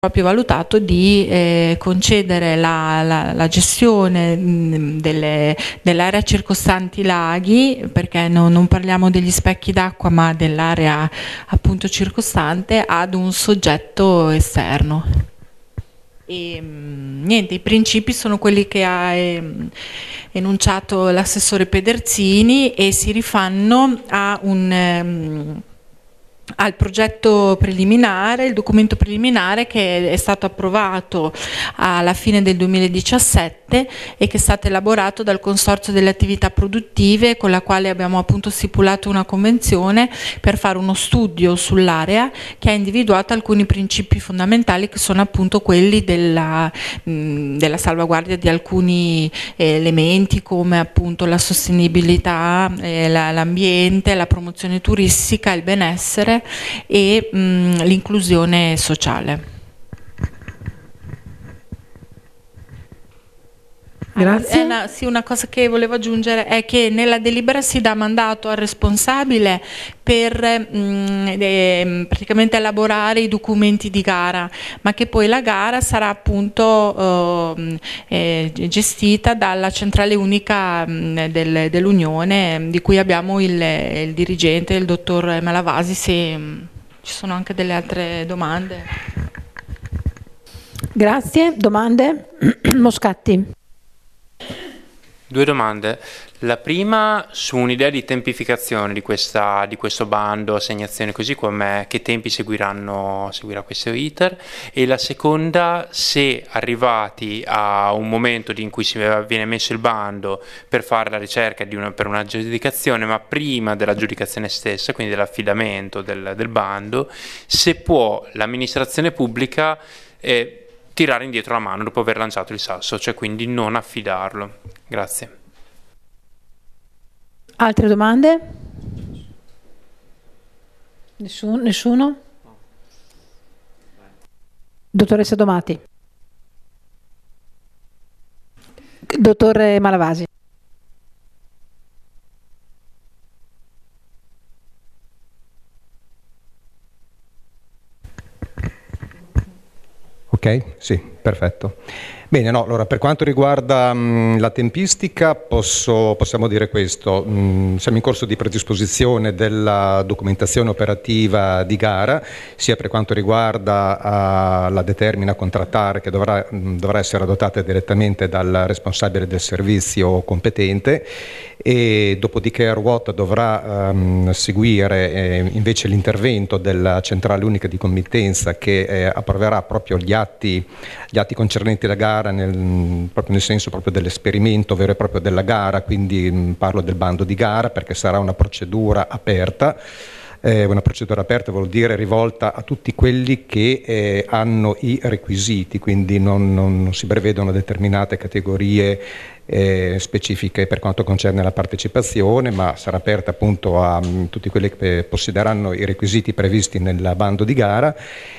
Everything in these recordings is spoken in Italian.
proprio valutato di concedere la gestione dell'area circostante i laghi, perché non parliamo degli specchi d'acqua ma dell'area appunto circostante, ad un soggetto esterno. E niente, i principi sono quelli che ha enunciato l'assessore Pederzini e si rifanno a al progetto preliminare, il documento preliminare che è stato approvato alla fine del 2017 e che è stato elaborato dal Consorzio delle attività produttive, con la quale abbiamo appunto stipulato una convenzione per fare uno studio sull'area che ha individuato alcuni principi fondamentali, che sono appunto quelli della salvaguardia di alcuni elementi, come appunto la sostenibilità, l'ambiente, la promozione turistica, il benessere e l'inclusione sociale. Grazie. Una cosa che volevo aggiungere è che nella delibera si dà mandato al responsabile per praticamente elaborare i documenti di gara, ma che poi la gara sarà appunto gestita dalla centrale unica dell'Unione, di cui abbiamo il dirigente, il dottor Malavasi, se ci sono anche delle altre domande. Grazie. Domande? Moscatti. Due domande. La prima su un'idea di tempificazione di questo bando, assegnazione, così com'è, che tempi seguirà questo iter, e la seconda, se arrivati a un momento in cui viene messo il bando per fare la ricerca per un'aggiudicazione, ma prima dell'aggiudicazione stessa, quindi dell'affidamento del bando, se può l'amministrazione pubblica tirare indietro la mano dopo aver lanciato il sasso, cioè quindi non affidarlo. Grazie. Altre domande? Nessuno? Dottoressa Domati. Dottore Malavasi. Ok, sì, perfetto. Bene, no, allora per quanto riguarda la tempistica possiamo dire questo. Siamo in corso di predisposizione della documentazione operativa di gara, sia per quanto riguarda la determina contrattare, che dovrà essere adottata direttamente dal responsabile del servizio competente, e dopodiché Airwater dovrà seguire invece l'intervento della centrale unica di committenza, che approverà proprio gli atti concernenti la gara, proprio nel senso proprio dell'esperimento vero e proprio della gara, quindi parlo del bando di gara, perché sarà una procedura aperta. Una procedura aperta vuol dire rivolta a tutti quelli che hanno i requisiti, quindi non si prevedono determinate categorie specifiche per quanto concerne la partecipazione, ma sarà aperta appunto a tutti quelli che possederanno i requisiti previsti nel bando di gara.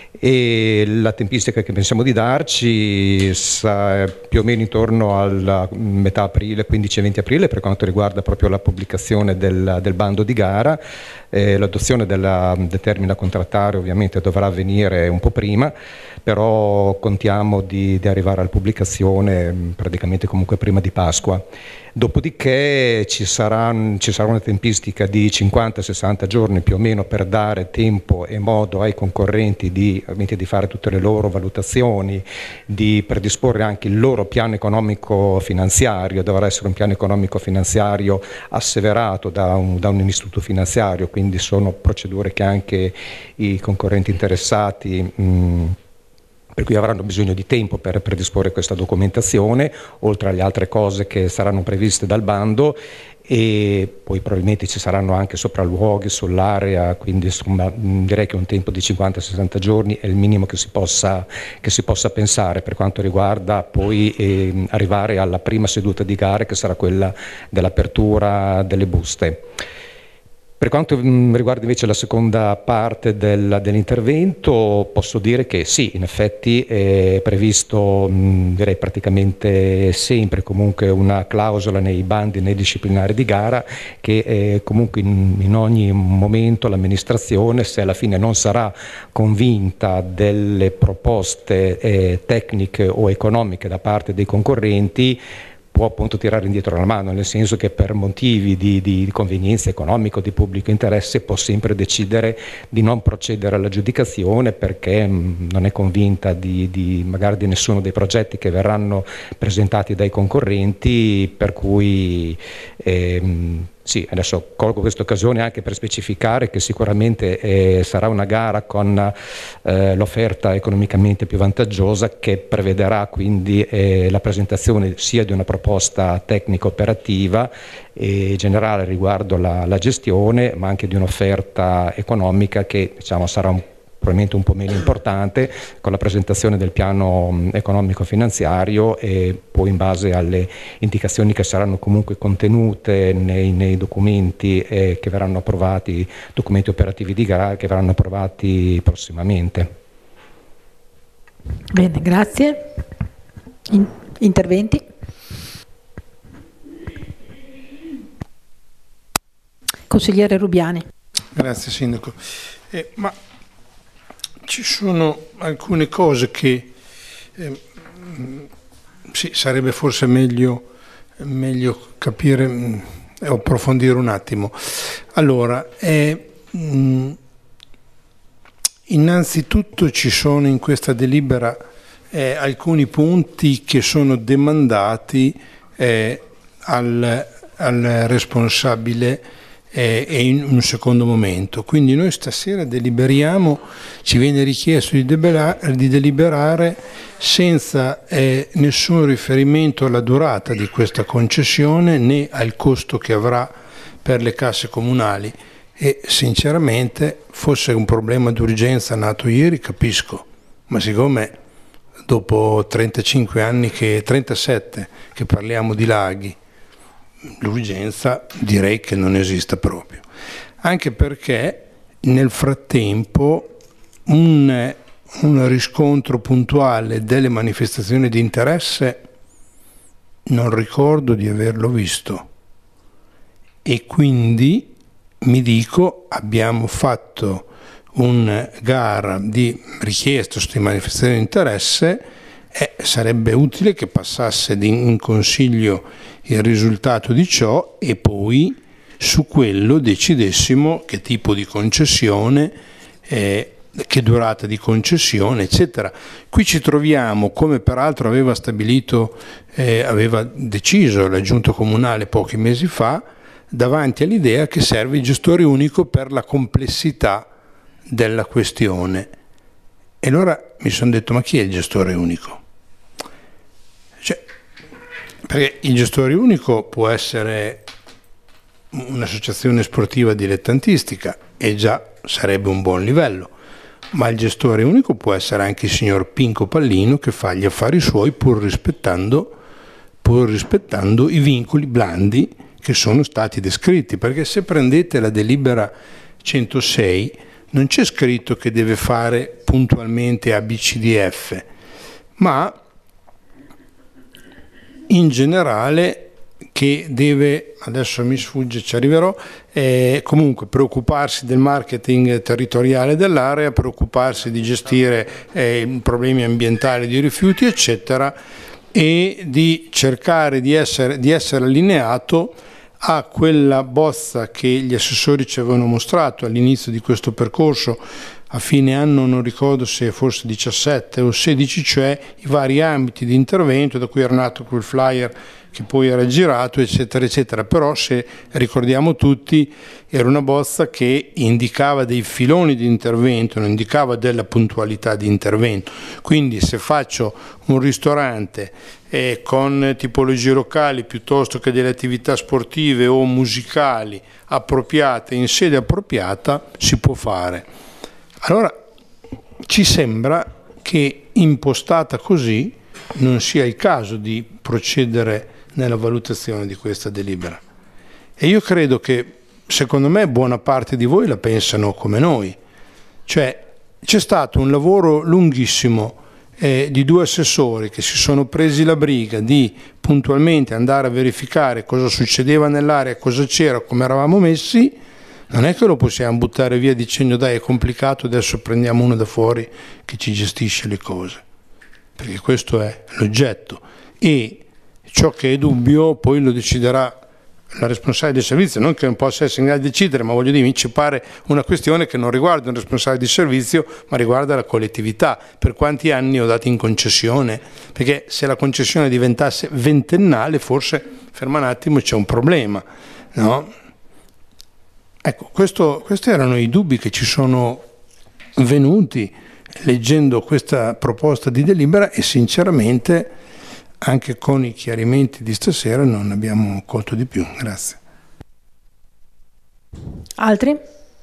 E la tempistica che pensiamo di darci sarà più o meno intorno alla metà aprile, 15-20 aprile, per quanto riguarda proprio la pubblicazione del bando di gara. L'adozione della determina contrattaria ovviamente dovrà avvenire un po' prima, però contiamo di arrivare alla pubblicazione praticamente comunque prima di Pasqua. Dopodiché ci sarà una tempistica di 50-60 giorni più o meno per dare tempo e modo ai concorrenti di fare tutte le loro valutazioni, di predisporre anche il loro piano economico-finanziario. Dovrà essere un piano economico-finanziario asseverato da un istituto finanziario, quindi sono procedure che anche i concorrenti interessati per cui avranno bisogno di tempo per predisporre questa documentazione, oltre alle altre cose che saranno previste dal bando, e poi probabilmente ci saranno anche sopralluoghi sull'area, quindi insomma direi che un tempo di 50-60 giorni è il minimo che si possa pensare per quanto riguarda poi arrivare alla prima seduta di gara, che sarà quella dell'apertura delle buste. Per quanto riguarda invece la seconda parte dell'intervento, posso dire che sì, in effetti è previsto, direi praticamente sempre comunque una clausola nei bandi, nei disciplinari di gara, che comunque in ogni momento l'amministrazione, se alla fine non sarà convinta delle proposte tecniche o economiche da parte dei concorrenti, può appunto tirare indietro la mano, nel senso che per motivi di convenienza economica o di pubblico interesse può sempre decidere di non procedere all'aggiudicazione perché non è convinta magari di nessuno dei progetti che verranno presentati dai concorrenti, per cui sì, adesso colgo questa occasione anche per specificare che sicuramente sarà una gara con l'offerta economicamente più vantaggiosa, che prevederà quindi la presentazione sia di una proposta tecnico-operativa e generale riguardo la gestione, ma anche di un'offerta economica che sarà probabilmente un po' meno importante, con la presentazione del piano economico-finanziario e poi in base alle indicazioni che saranno comunque contenute nei documenti che verranno approvati, documenti operativi di gara che verranno approvati prossimamente. Bene, grazie. Interventi? Consigliere Rubiani. Grazie Sindaco. Ma ci sono alcune cose che sì, sarebbe forse meglio capire e approfondire un attimo. Allora, innanzitutto ci sono in questa delibera alcuni punti che sono demandati al responsabile e in un secondo momento. Quindi noi stasera deliberiamo, ci viene richiesto di deliberare senza nessun riferimento alla durata di questa concessione né al costo che avrà per le casse comunali, e sinceramente fosse un problema d'urgenza nato ieri capisco, ma siccome dopo 35 anni 37 che parliamo di laghi, l'urgenza direi che non esista proprio, anche perché nel frattempo un riscontro puntuale delle manifestazioni di interesse non ricordo di averlo visto, e quindi mi dico abbiamo fatto una gara di richiesta di manifestazione di interesse, sarebbe utile che passasse in consiglio il risultato di ciò e poi su quello decidessimo che tipo di concessione, che durata di concessione, eccetera. Qui ci troviamo, come peraltro aveva stabilito, aveva deciso la Giunta Comunale pochi mesi fa, davanti all'idea che serve il gestore unico per la complessità della questione. E allora mi sono detto, ma chi è il gestore unico? Perché il gestore unico può essere un'associazione sportiva dilettantistica e già sarebbe un buon livello, ma il gestore unico può essere anche il signor Pinco Pallino che fa gli affari suoi pur rispettando i vincoli blandi che sono stati descritti, perché se prendete la delibera 106 non c'è scritto che deve fare puntualmente ABCDF, ma in generale che deve, adesso mi sfugge, ci arriverò, comunque preoccuparsi del marketing territoriale dell'area, preoccuparsi di gestire i problemi ambientali di rifiuti, eccetera, e di cercare di essere allineato a quella bozza che gli assessori ci avevano mostrato all'inizio di questo percorso, a fine anno, non ricordo se forse 17 o 16, cioè i vari ambiti di intervento da cui era nato quel flyer che poi era girato, eccetera, eccetera. Però se ricordiamo tutti, era una bozza che indicava dei filoni di intervento, non indicava della puntualità di intervento. Quindi se faccio un ristorante con tipologie locali piuttosto che delle attività sportive o musicali appropriate in sede appropriata, si può fare. Allora ci sembra che impostata così non sia il caso di procedere nella valutazione di questa delibera, e io credo che secondo me buona parte di voi la pensano come noi, cioè c'è stato un lavoro lunghissimo di 2 assessori che si sono presi la briga di puntualmente andare a verificare cosa succedeva nell'area, cosa c'era, come eravamo messi. Non è che lo possiamo buttare via dicendo dai è complicato, adesso prendiamo uno da fuori che ci gestisce le cose, perché questo è l'oggetto, e ciò che è dubbio poi lo deciderà la responsabile del servizio, non che non possa essere in grado di decidere, ma voglio dire, mi ci pare una questione che non riguarda un responsabile di servizio, ma riguarda la collettività. Per quanti anni ho dato in concessione? Perché se la concessione diventasse ventennale, forse, ferma un attimo, c'è un problema, no? Ecco, questi erano i dubbi che ci sono venuti leggendo questa proposta di delibera, e sinceramente anche con i chiarimenti di stasera non abbiamo colto di più. Grazie. Altri?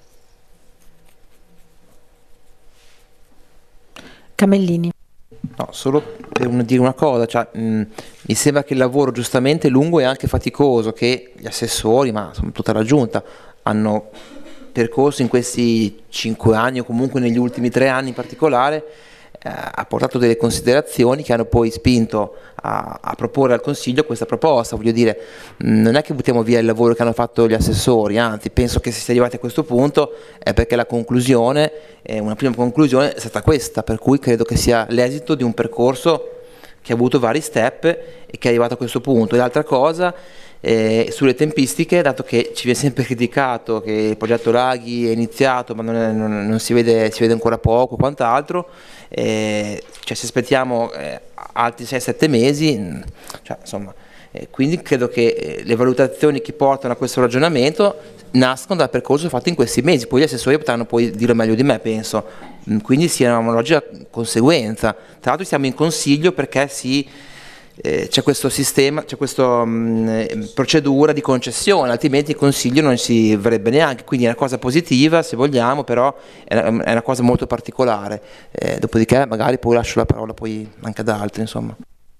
Camellini. No, solo per dire una cosa, cioè, mi sembra che il lavoro giustamente è lungo e anche faticoso, che gli assessori, ma insomma, tutta la giunta, hanno percorso in questi 5 anni o comunque negli ultimi 3 anni in particolare, ha portato delle considerazioni che hanno poi spinto a proporre al Consiglio questa proposta. Voglio dire, non è che buttiamo via il lavoro che hanno fatto gli assessori, anzi penso che se si è arrivati a questo punto è perché la conclusione, una prima conclusione è stata questa, per cui credo che sia l'esito di un percorso che ha avuto vari step e che è arrivato a questo punto. E l'altra cosa, sulle tempistiche, dato che ci viene sempre criticato che il progetto Laghi è iniziato ma non si vede ancora poco, quant'altro, cioè se aspettiamo altri 6-7 mesi, cioè, insomma, quindi credo che le valutazioni che portano a questo ragionamento nascono dal percorso fatto in questi mesi. Poi gli assessori potranno poi dire meglio di me, penso, quindi sia una logica conseguenza. Tra l'altro siamo in Consiglio perché c'è questo sistema, c'è questa procedura di concessione, altrimenti il Consiglio non si verrebbe neanche, quindi è una cosa positiva se vogliamo, però è una cosa molto particolare. Dopodiché magari poi lascio la parola poi anche ad altri, insomma.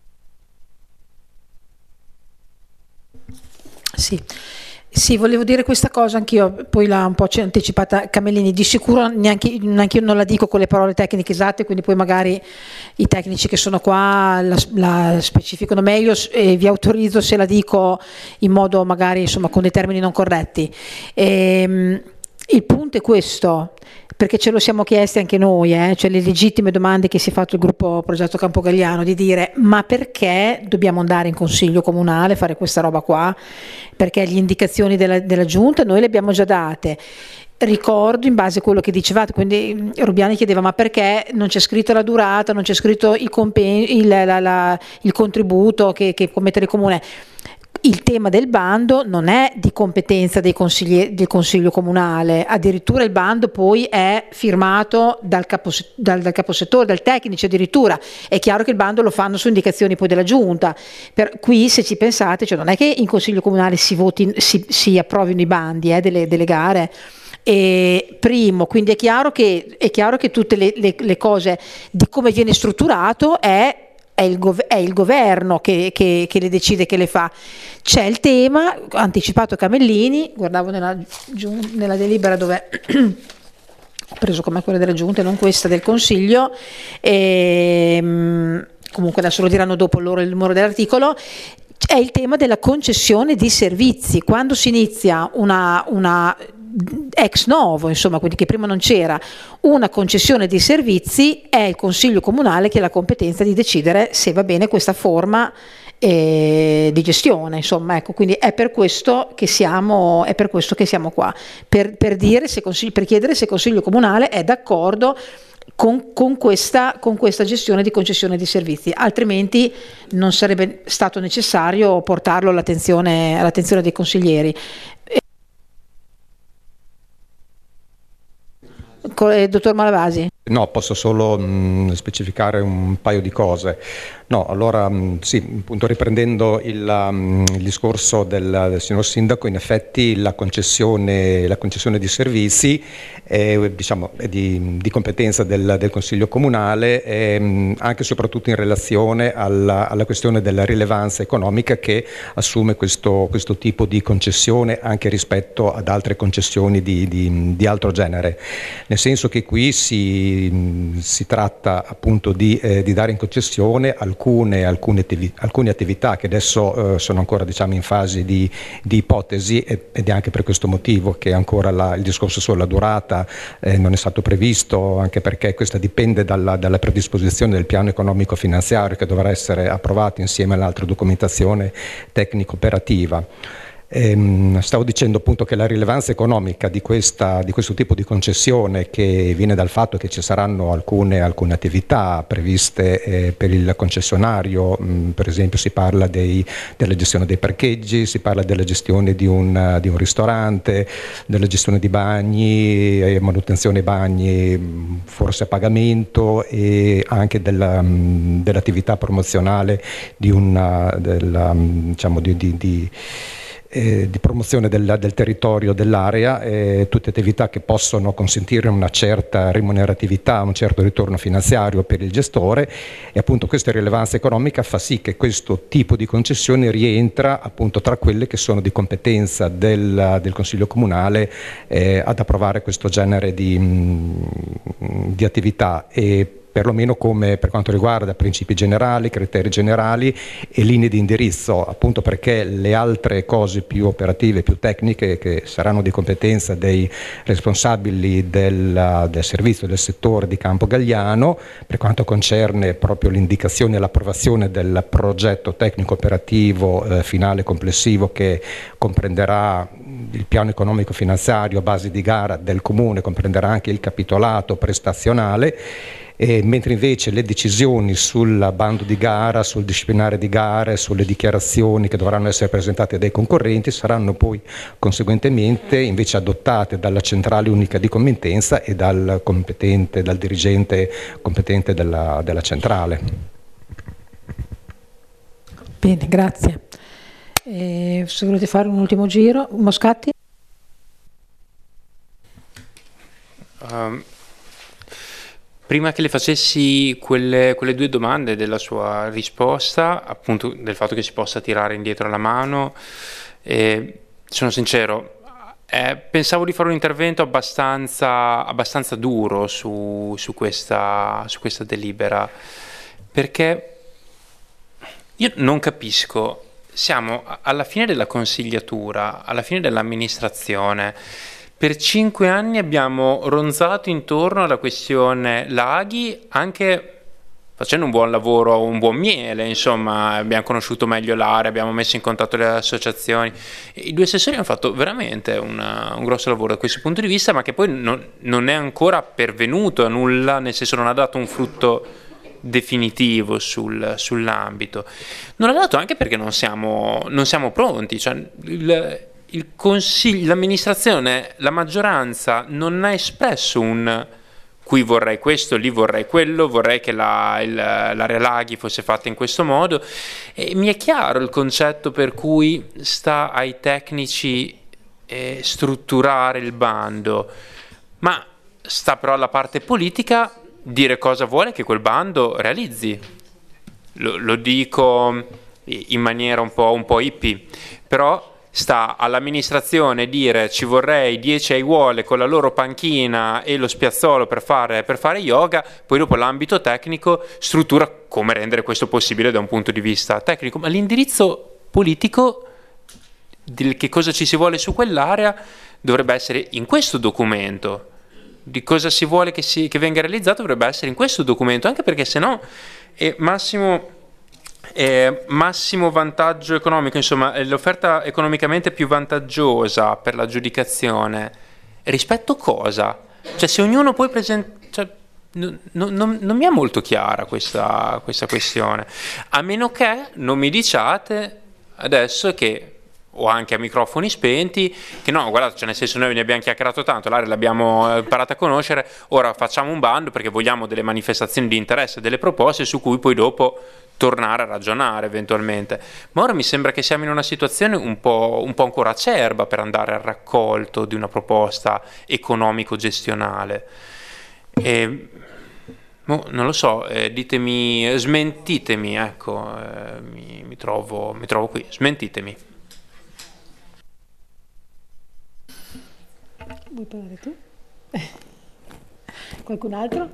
Sì, volevo dire questa cosa anch'io, poi l'ha un po' anticipata Camellini, di sicuro neanche io non la dico con le parole tecniche esatte, quindi poi magari i tecnici che sono qua la specificano meglio, e vi autorizzo se la dico in modo magari, insomma, con dei termini non corretti. Il punto è questo, perché ce lo siamo chiesti anche noi, cioè le legittime domande che si è fatto il gruppo Progetto Campogalliano, di dire ma perché dobbiamo andare in Consiglio Comunale a fare questa roba qua? Perché le indicazioni della Giunta noi le abbiamo già date. Ricordo, in base a quello che dicevate, quindi Rubiani chiedeva ma perché non c'è scritto la durata, non c'è scritto il contributo che può mettere il Comune. Il tema del bando non è di competenza del Consiglio Comunale, addirittura il bando poi è firmato dal caposettore, dal tecnico addirittura. È chiaro che il bando lo fanno su indicazioni poi della Giunta. Qui, se ci pensate, cioè non è che in Consiglio Comunale si approvino i bandi delle gare. Primo, quindi è chiaro che tutte le cose di come viene strutturato è il governo che le decide, che le fa. C'è il tema anticipato Camellini, guardavo nella delibera dove ho preso come quella della Giunta e non questa del Consiglio, comunque adesso lo diranno dopo loro il numero dell'articolo. È il tema della concessione di servizi. Quando si inizia una ex novo, insomma, quindi che prima non c'era, una concessione di servizi, è il Consiglio Comunale che ha la competenza di decidere se va bene questa forma di gestione, insomma, ecco, quindi è per questo che siamo qua, per chiedere se il Consiglio Comunale è d'accordo con questa gestione di concessione di servizi, altrimenti non sarebbe stato necessario portarlo all'attenzione dei consiglieri. Dottor Malavasi. No, posso solo specificare un paio di cose. No, allora sì, appunto riprendendo il discorso del signor Sindaco, in effetti la concessione di servizi diciamo, è di competenza del Consiglio Comunale, anche e soprattutto in relazione alla questione della rilevanza economica che assume questo tipo di concessione anche rispetto ad altre concessioni di altro genere. Nel senso che qui si tratta appunto di dare in concessione alcune attività che adesso sono ancora, diciamo, in fase di ipotesi, ed è anche per questo motivo che ancora il discorso sulla durata non è stato previsto, anche perché questa dipende dalla predisposizione del piano economico finanziario che dovrà essere approvato insieme all'altra documentazione tecnico operativa. Stavo dicendo appunto che la rilevanza economica di questo tipo di concessione, che viene dal fatto che ci saranno alcune attività previste per il concessionario, per esempio si parla della gestione dei parcheggi, si parla della gestione di un ristorante, della gestione di bagni, manutenzione bagni forse a pagamento, e anche dell'attività promozionale di promozione del territorio, dell'area, tutte attività che possono consentire una certa remuneratività, un certo ritorno finanziario per il gestore, e appunto questa rilevanza economica fa sì che questo tipo di concessione rientra appunto tra quelle che sono di competenza del Consiglio Comunale ad approvare questo genere di attività, e perlomeno come per quanto riguarda principi generali, criteri generali e linee di indirizzo, appunto perché le altre cose più operative, più tecniche, che saranno di competenza dei responsabili del servizio del settore di Campo Galliano, per quanto concerne proprio l'indicazione e l'approvazione del progetto tecnico operativo finale complessivo, che comprenderà il piano economico finanziario a base di gara del Comune, comprenderà anche il capitolato prestazionale, mentre invece le decisioni sul bando di gara, sul disciplinare di gare, sulle dichiarazioni che dovranno essere presentate dai concorrenti saranno poi conseguentemente invece adottate dalla centrale unica di committenza e dal dirigente competente della centrale. Bene, grazie. Se volete fare un ultimo giro, Moscati? Prima che le facessi quelle due domande della sua risposta, appunto del fatto che si possa tirare indietro la mano, sono sincero, pensavo di fare un intervento abbastanza duro su questa delibera, perché io non capisco, siamo alla fine della consigliatura, alla fine dell'amministrazione. Per 5 anni abbiamo ronzato intorno alla questione laghi, anche facendo un buon lavoro, un buon miele, insomma, abbiamo conosciuto meglio l'area, abbiamo messo in contatto le associazioni. I due assessori hanno fatto veramente un grosso lavoro da questo punto di vista, ma che poi non è ancora pervenuto a nulla, nel senso non ha dato un frutto definitivo sull'ambito. Non l'ha dato anche perché non siamo pronti, cioè il consiglio, l'amministrazione, la maggioranza non ha espresso un qui vorrei questo, lì vorrei quello, vorrei che l'area laghi fosse fatta in questo modo, e mi è chiaro il concetto per cui sta ai tecnici strutturare il bando, ma sta però alla parte politica dire cosa vuole che quel bando realizzi. Lo dico in maniera un po' hippie, però sta all'amministrazione dire ci vorrei 10 aiuole con la loro panchina e lo spiazzolo per fare yoga, poi dopo l'ambito tecnico struttura come rendere questo possibile da un punto di vista tecnico, ma l'indirizzo politico di che cosa ci si vuole su quell'area dovrebbe essere in questo documento, di cosa si vuole che venga realizzato dovrebbe essere in questo documento, anche perché sennò è massimo vantaggio economico, insomma è l'offerta economicamente più vantaggiosa per l'aggiudicazione rispetto a cosa? Cioè se ognuno poi presenta, cioè, non mi è molto chiara questa questione, a meno che non mi diciate adesso che o anche a microfoni spenti, che no, guardate, cioè nel senso noi ne abbiamo chiacchierato tanto, l'area l'abbiamo imparata a conoscere, ora facciamo un bando perché vogliamo delle manifestazioni di interesse, delle proposte su cui poi dopo tornare a ragionare eventualmente. Ma ora mi sembra che siamo in una situazione un po' ancora acerba per andare al raccolto di una proposta economico-gestionale. Non lo so, ditemi, smentitemi, ecco, mi trovo qui, smentitemi. Vuoi parlare tu? Qualcun altro?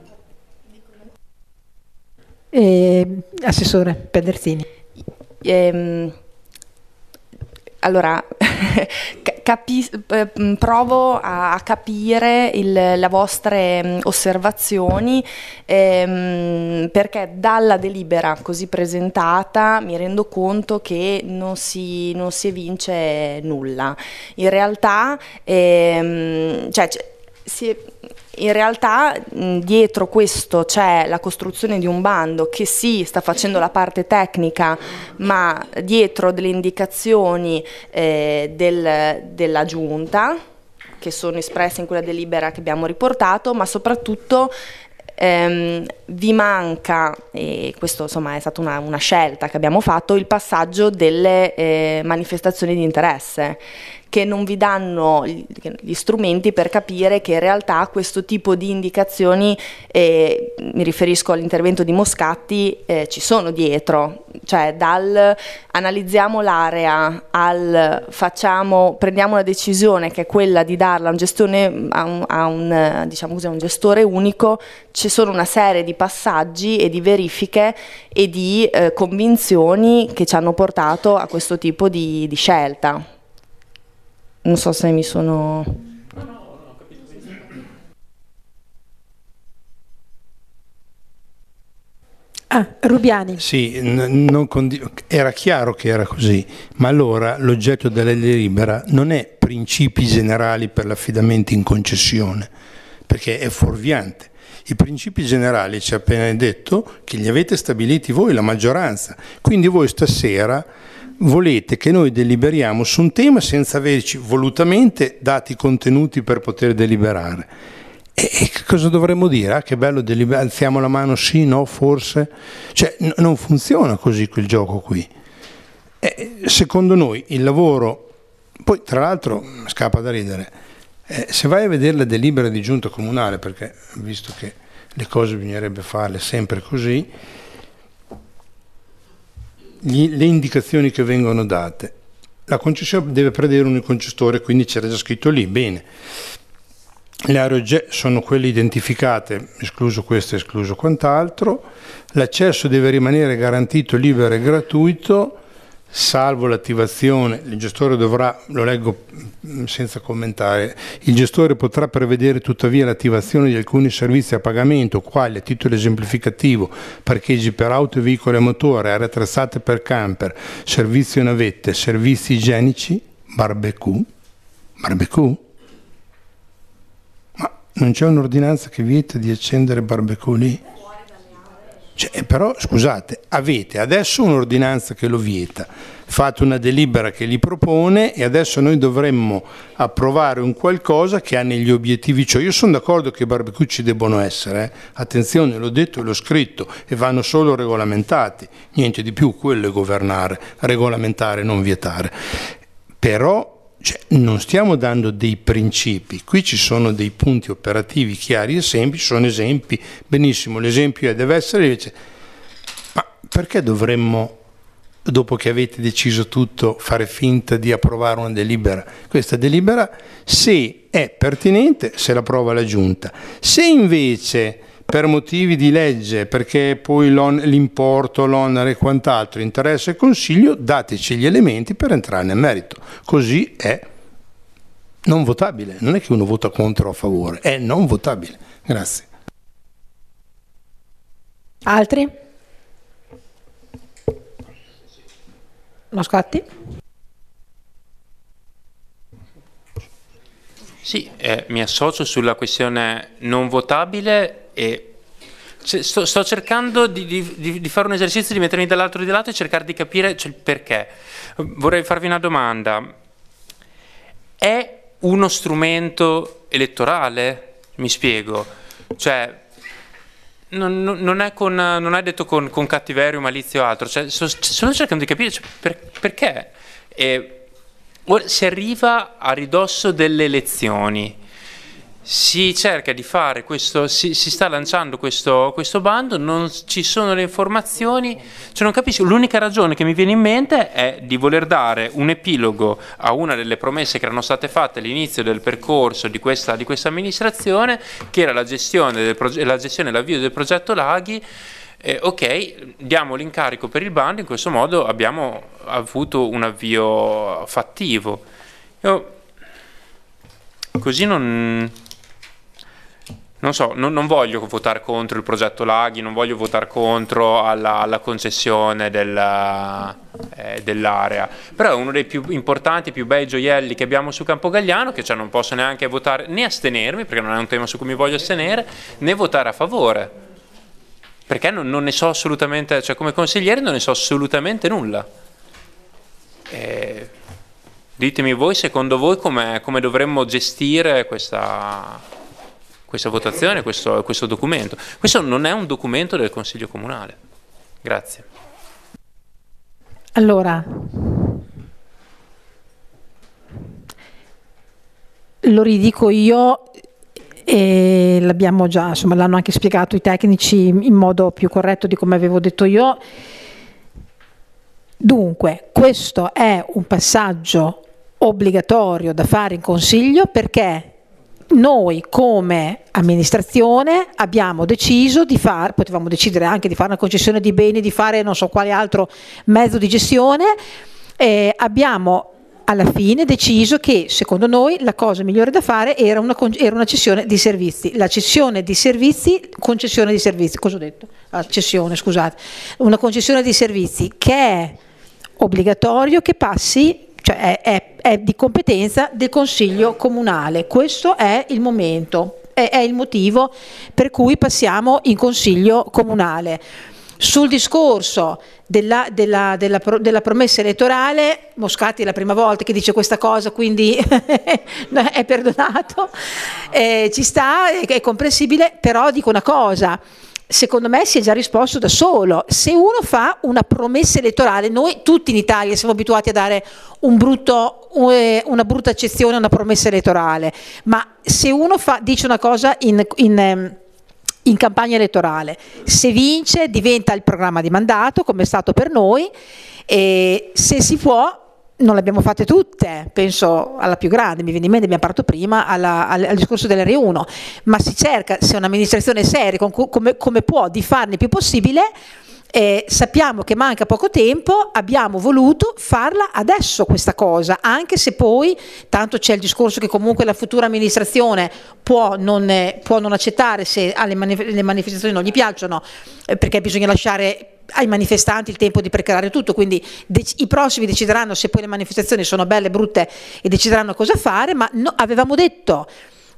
Assessore Pedersini. Allora, provo a capire le vostre osservazioni, perché dalla delibera così presentata mi rendo conto che non si evince nulla. In realtà, in realtà dietro questo c'è la costruzione di un bando che sì, sta facendo la parte tecnica, ma dietro delle indicazioni della Giunta, che sono espresse in quella delibera che abbiamo riportato, ma soprattutto vi manca, e questo insomma è stata una scelta che abbiamo fatto, il passaggio delle manifestazioni di interesse, che non vi danno gli strumenti per capire che in realtà questo tipo di indicazioni, mi riferisco all'intervento di Moscatti, ci sono dietro, cioè dal analizziamo l'area al prendiamo una decisione che è quella di darla a un gestione a un gestore unico. Ci sono una serie di passaggi e di verifiche e di convinzioni che ci hanno portato a questo tipo di scelta. Non so se mi sono... Rubiani. Sì, era chiaro che era così, ma allora l'oggetto della delibera non è principi generali per l'affidamento in concessione, perché è fuorviante. I principi generali ci ha appena detto che li avete stabiliti voi, la maggioranza, quindi voi stasera volete che noi deliberiamo su un tema senza averci volutamente dati contenuti per poter deliberare. E che cosa dovremmo dire? Ah, che bello, alziamo la mano, sì, no, forse. Cioè, non funziona così quel gioco qui. Secondo noi il lavoro, poi tra l'altro scappa da ridere, se vai a vedere la delibera di giunta comunale, perché visto che le cose bisognerebbe farle sempre così, le indicazioni che vengono date, la concessione deve prevedere un concessore, quindi c'era già scritto lì, bene. Le aree sono quelle identificate, escluso questo, escluso quant'altro. L'accesso deve rimanere garantito, libero e gratuito, salvo l'attivazione. Il gestore dovrà, lo leggo senza commentare, il gestore potrà prevedere tuttavia l'attivazione di alcuni servizi a pagamento, quali a titolo esemplificativo parcheggi per auto e veicoli a motore, aree attrezzate per camper, servizi navette, servizi igienici, barbecue. Ma non c'è un'ordinanza che vieta di accendere barbecue lì? Però scusate, avete adesso un'ordinanza che lo vieta, fate una delibera che li propone e adesso noi dovremmo approvare un qualcosa che ha negli obiettivi, cioè io sono d'accordo che i barbecue ci debbono essere, attenzione, l'ho detto e l'ho scritto, e vanno solo regolamentati, niente di più, quello è governare, regolamentare, non vietare. Però non stiamo dando dei principi, qui ci sono dei punti operativi chiari e semplici, sono esempi, benissimo, l'esempio deve essere invece, ma perché dovremmo, dopo che avete deciso tutto, fare finta di approvare una delibera? Questa delibera, se è pertinente, se la approva la Giunta, se invece per motivi di legge, perché poi l'importo, l'onere e quant'altro interessa il Consiglio, dateci gli elementi per entrare nel merito. Così è non votabile, non è che uno vota contro o a favore, è non votabile. Grazie. Altri? Moscatti? Sì, mi associo sulla questione non votabile e sto cercando di fare un esercizio, di mettermi dall'altro di lato e cercare di capire il perché. Vorrei farvi una domanda. È uno strumento elettorale? Mi spiego. Cioè, non è detto con cattiveria o malizia o altro. Cioè, sto cercando di capire perché. Ora si arriva a ridosso delle elezioni. Si cerca di fare questo, si sta lanciando questo bando, non ci sono le informazioni, cioè non capisco, l'unica ragione che mi viene in mente è di voler dare un epilogo a una delle promesse che erano state fatte all'inizio del percorso di questa amministrazione, che era la gestione e l'avvio del progetto Laghi. Ok, diamo l'incarico per il bando, in questo modo abbiamo avuto un avvio fattivo. Così non so, non voglio votare contro il progetto Laghi, non voglio votare contro alla concessione dell'area, però è uno dei più importanti, più bei gioielli che abbiamo su Campogalliano, che cioè non posso neanche votare né astenermi, perché non è un tema su cui mi voglio astenere, né votare a favore, perché non ne so assolutamente, cioè come consigliere non ne so assolutamente nulla. Ditemi voi, secondo voi, come dovremmo gestire questa votazione, questo documento. Questo non è un documento del Consiglio Comunale. Grazie. Allora, lo ridico io, e l'abbiamo già, insomma, l'hanno anche spiegato i tecnici in modo più corretto di come avevo detto io. Dunque, questo è un passaggio obbligatorio da fare in Consiglio, perché noi come amministrazione abbiamo deciso potevamo decidere anche di fare una concessione di beni, di fare non so quale altro mezzo di gestione, abbiamo alla fine deciso che secondo noi la cosa migliore da fare era una cessione di servizi. La cessione di servizi, concessione di servizi, cosa ho detto? Cessione, scusate. Una concessione di servizi che è obbligatorio, che passi, cioè è di competenza del Consiglio Comunale. Questo è il momento, è il motivo per cui passiamo in Consiglio Comunale. Sul discorso della promessa elettorale, Moscati è la prima volta che dice questa cosa, quindi è perdonato, ci sta, è comprensibile, però dico una cosa. Secondo me si è già risposto da solo. Se uno fa una promessa elettorale, noi tutti in Italia siamo abituati a dare una brutta accezione a una promessa elettorale, ma se uno dice una cosa in campagna elettorale, se vince diventa il programma di mandato, come è stato per noi, e se si può. Non le abbiamo fatte tutte, penso alla più grande, mi viene in mente, abbiamo parlato prima al discorso dell'R1, ma si cerca, se un'amministrazione seria come può, di farne il più possibile. Sappiamo che manca poco tempo, abbiamo voluto farla adesso questa cosa, anche se poi tanto c'è il discorso che comunque la futura amministrazione può non accettare se le manifestazioni non gli piacciono, perché bisogna lasciare ai manifestanti il tempo di preparare tutto, quindi i prossimi decideranno se poi le manifestazioni sono belle, brutte, e decideranno cosa fare, ma avevamo detto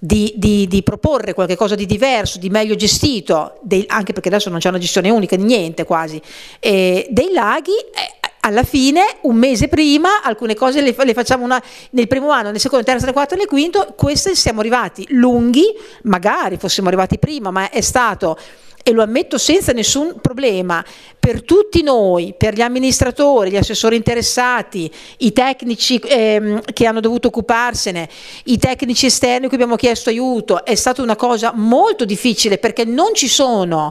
di proporre qualche cosa di diverso, di meglio gestito, anche perché adesso non c'è una gestione unica di niente quasi, dei laghi. Alla fine, un mese prima, alcune cose le facciamo nel primo anno, nel secondo, nel terzo, nel quarto e nel quinto. Queste siamo arrivati lunghi, magari fossimo arrivati prima, ma è stato, e lo ammetto senza nessun problema, per tutti noi, per gli amministratori, gli assessori interessati, i tecnici che hanno dovuto occuparsene, i tecnici esterni a cui abbiamo chiesto aiuto, è stata una cosa molto difficile, perché non ci sono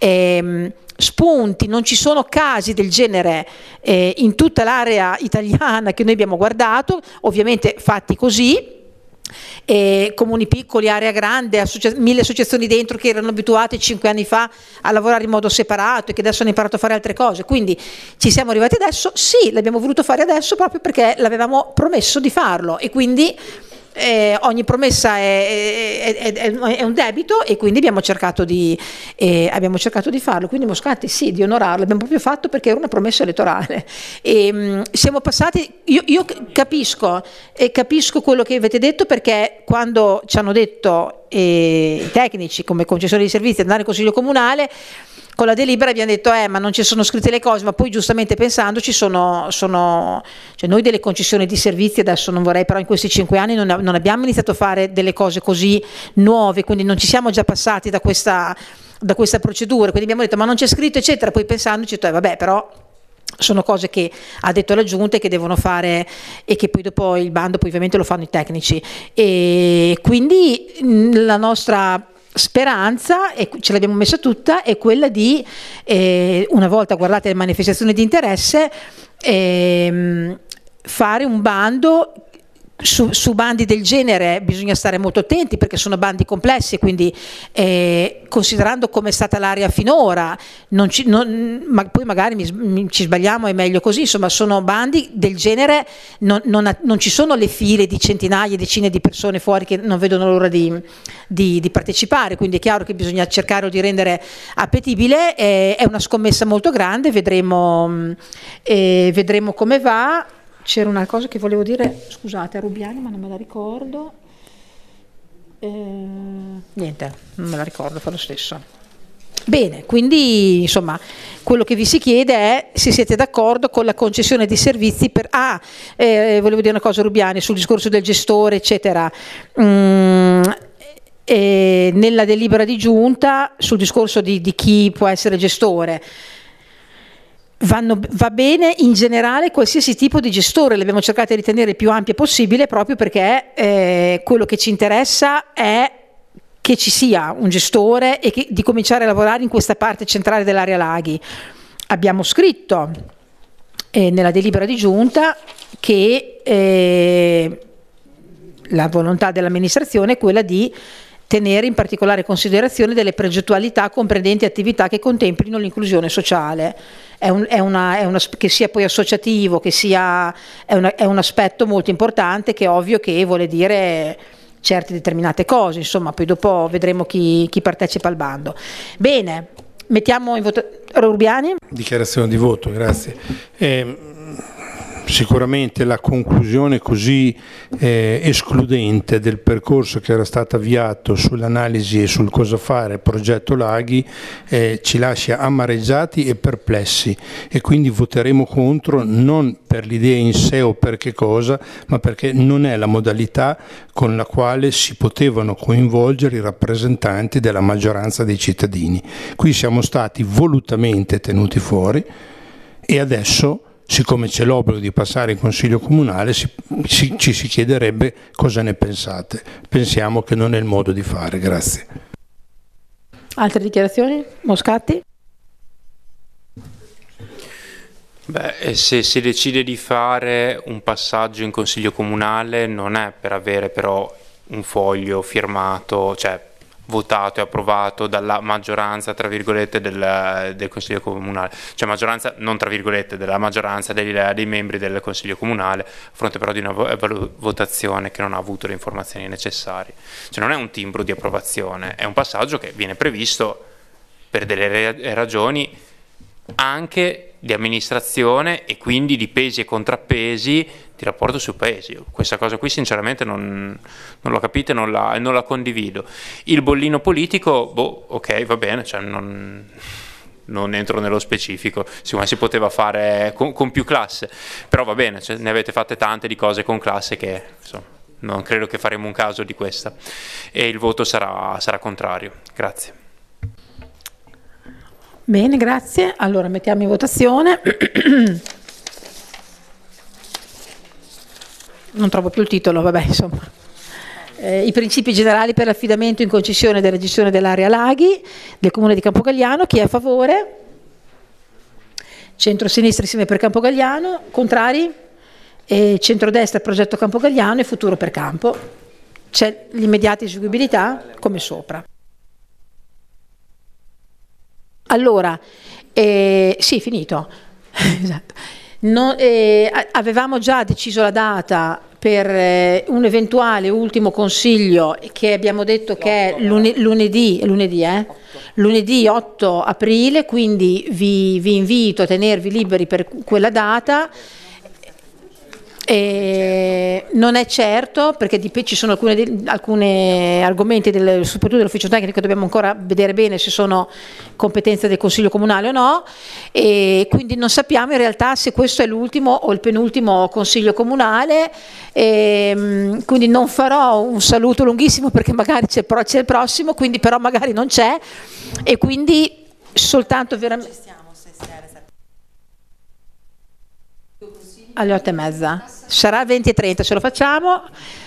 spunti, non ci sono casi del genere in tutta l'area italiana che noi abbiamo guardato, ovviamente fatti così. Comuni piccoli, area grande, 1000 associazioni dentro che erano abituate 5 anni fa a lavorare in modo separato e che adesso hanno imparato a fare altre cose, quindi ci siamo arrivati adesso, sì, l'abbiamo voluto fare adesso proprio perché l'avevamo promesso di farlo, e quindi ogni promessa è un debito, e quindi abbiamo cercato di farlo. Quindi Moscati, sì, di onorarlo, abbiamo proprio fatto perché era una promessa elettorale. E siamo passati, io capisco quello che avete detto, perché quando ci hanno detto i tecnici come concessione di servizi andare in Consiglio Comunale, con la delibera abbiamo detto ma non ci sono scritte le cose, ma poi giustamente pensando cioè noi delle concessioni di servizi, adesso non vorrei, però in questi 5 anni non abbiamo iniziato a fare delle cose così nuove, quindi non ci siamo già passati da questa procedura, quindi abbiamo detto ma non c'è scritto eccetera, poi pensandoci vabbè, però sono cose che ha detto la Giunta e che devono fare, e che poi dopo il bando poi ovviamente lo fanno i tecnici, e quindi la nostra speranza, e ce l'abbiamo messa tutta, è quella di una volta guardate le manifestazioni di interesse, fare un bando. Su bandi del genere bisogna stare molto attenti, perché sono bandi complessi, quindi considerando come è stata l'area finora, ma poi magari ci sbagliamo, è meglio così, insomma sono bandi del genere, non ci sono le file di centinaia, decine di persone fuori che non vedono l'ora di partecipare, quindi è chiaro che bisogna cercare di rendere appetibile, è una scommessa molto grande, vedremo come va. C'era una cosa che volevo dire, scusate, a Rubiani, ma non me la ricordo. Niente, non me la ricordo, fa lo stesso. Bene, quindi insomma quello che vi si chiede è se siete d'accordo con la concessione di servizi volevo dire una cosa, Rubiani, sul discorso del gestore eccetera. Nella delibera di Giunta sul discorso di chi può essere gestore, va bene in generale qualsiasi tipo di gestore, le abbiamo cercato di ritenere il più ampia possibile, proprio perché quello che ci interessa è che ci sia un gestore e di cominciare a lavorare in questa parte centrale dell'area laghi. Abbiamo scritto nella delibera di Giunta che la volontà dell'amministrazione è quella di tenere in particolare considerazione delle progettualità comprendenti attività che contemplino l'inclusione sociale. Che sia poi associativo, è un aspetto molto importante, che è ovvio che vuole dire certe determinate cose, insomma poi dopo vedremo chi partecipa al bando. Bene, mettiamo in voto. Rubiani? Dichiarazione di voto, grazie. Sicuramente la conclusione così escludente del percorso che era stato avviato sull'analisi e sul cosa fare progetto Laghi ci lascia amareggiati e perplessi, e quindi voteremo contro, non per l'idea in sé o per che cosa, ma perché non è la modalità con la quale si potevano coinvolgere i rappresentanti della maggioranza dei cittadini. Qui siamo stati volutamente tenuti fuori, e adesso, siccome c'è l'obbligo di passare in Consiglio Comunale, ci si chiederebbe cosa ne pensate. Pensiamo che non è il modo di fare. Grazie. Altre dichiarazioni? Moscati? Se si decide di fare un passaggio in Consiglio Comunale non è per avere però un foglio firmato, cioè votato e approvato dalla maggioranza, tra virgolette, del Consiglio Comunale, cioè maggioranza, non tra virgolette, della maggioranza dei membri del Consiglio Comunale, a fronte però di una votazione che non ha avuto le informazioni necessarie. Cioè non è un timbro di approvazione, è un passaggio che viene previsto per delle ragioni anche di amministrazione e quindi di pesi e contrappesi di rapporto sui paesi. Questa cosa qui sinceramente non l'ho capita e non la condivido. Il bollino politico, ok, va bene, cioè non entro nello specifico, siccome si poteva fare con più classe, però va bene, cioè, ne avete fatte tante di cose con classe che insomma non credo che faremo un caso di questa, e il voto sarà contrario. Grazie. Bene, grazie. Allora mettiamo in votazione. Non trovo più il titolo, vabbè, insomma. I principi generali per l'affidamento in concessione della gestione dell'area laghi del Comune di Campogalliano. Chi è a favore? Centro-sinistra insieme per Campogalliano. Contrari? Centrodestra progetto Campogalliano e Futuro per Campo. C'è l'immediata eseguibilità come sopra. Allora, sì, finito. Esatto. Avevamo già deciso la data per un eventuale ultimo consiglio che abbiamo detto che è lunedì 8 aprile, quindi vi invito a tenervi liberi per quella data. Non è certo, perché ci sono alcuni argomenti soprattutto dell'ufficio tecnico che dobbiamo ancora vedere bene se sono competenza del Consiglio Comunale o no, e quindi non sappiamo in realtà se questo è l'ultimo o il penultimo Consiglio Comunale, quindi non farò un saluto lunghissimo perché magari c'è il prossimo, quindi però magari non c'è, e quindi soltanto veramente alle 8:30. Sarà 20:30 se lo facciamo.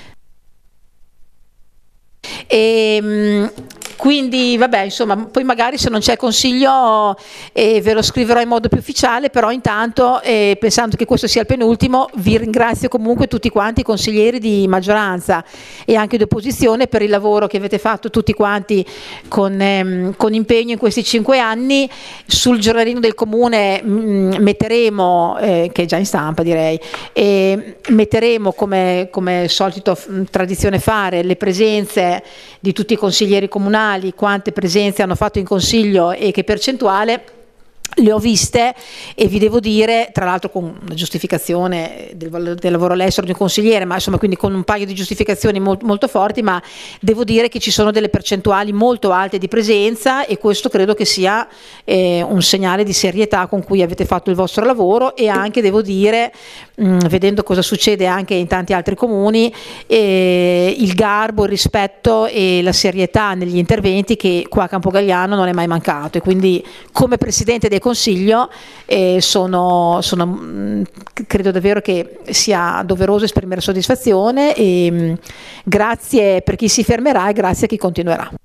Quindi vabbè, insomma, poi magari se non c'è consiglio ve lo scriverò in modo più ufficiale, però intanto pensando che questo sia il penultimo, vi ringrazio comunque tutti quanti i consiglieri di maggioranza e anche di opposizione per il lavoro che avete fatto tutti quanti con impegno in questi 5 anni. Sul giornalino del comune metteremo, che è già in stampa direi, metteremo come solito tradizione fare le presenze di tutti i consiglieri comunali, quante presenze hanno fatto in consiglio e che percentuale. Le ho viste e vi devo dire, tra l'altro con una giustificazione del lavoro all'estero di un consigliere, ma insomma quindi con un paio di giustificazioni molto forti, ma devo dire che ci sono delle percentuali molto alte di presenza e questo credo che sia un segnale di serietà con cui avete fatto il vostro lavoro, e anche devo dire, vedendo cosa succede anche in tanti altri comuni, il garbo, il rispetto e la serietà negli interventi che qua a Campogalliano non è mai mancato, e quindi come Presidente del Consiglio credo davvero che sia doveroso esprimere soddisfazione, e grazie per chi si fermerà e grazie a chi continuerà.